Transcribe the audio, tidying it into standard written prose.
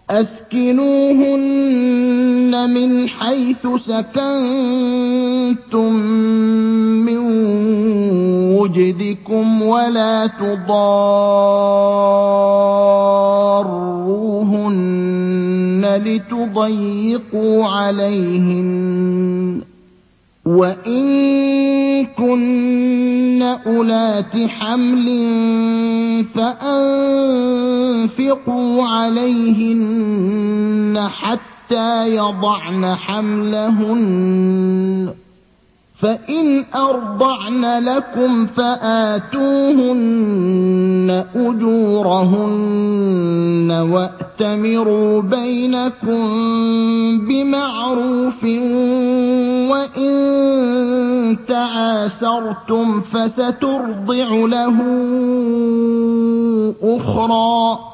أَسْكِنُوهُنَّ مِنْ حَيْثُ سَكَنتُم مِّن وُجْدِكُمْ وَلَا تُضَارُّوهُنَّ لِتُضَيِّقُوا عَلَيْهِنَّ ۚ وَإِن كُنَّ أُولَاتِ حَمْلٍ فَأَنفِقُوا عَلَيْهِنَّ حَتَّىٰ يَضَعْنَ حَمْلَهُنَّ ۚ فَإِنْ أَرْضَعْنَ لَكُمْ فَآتُوهُنَّ أُجُورَهُنَّ وَأْتَمِرُوا بَيْنَكُم بِمَعْرُوفٍ ۖ وَإِن تَعَاسَرْتُمْ فَسَتُرْضِعُ لَهُ أُخْرَىٰ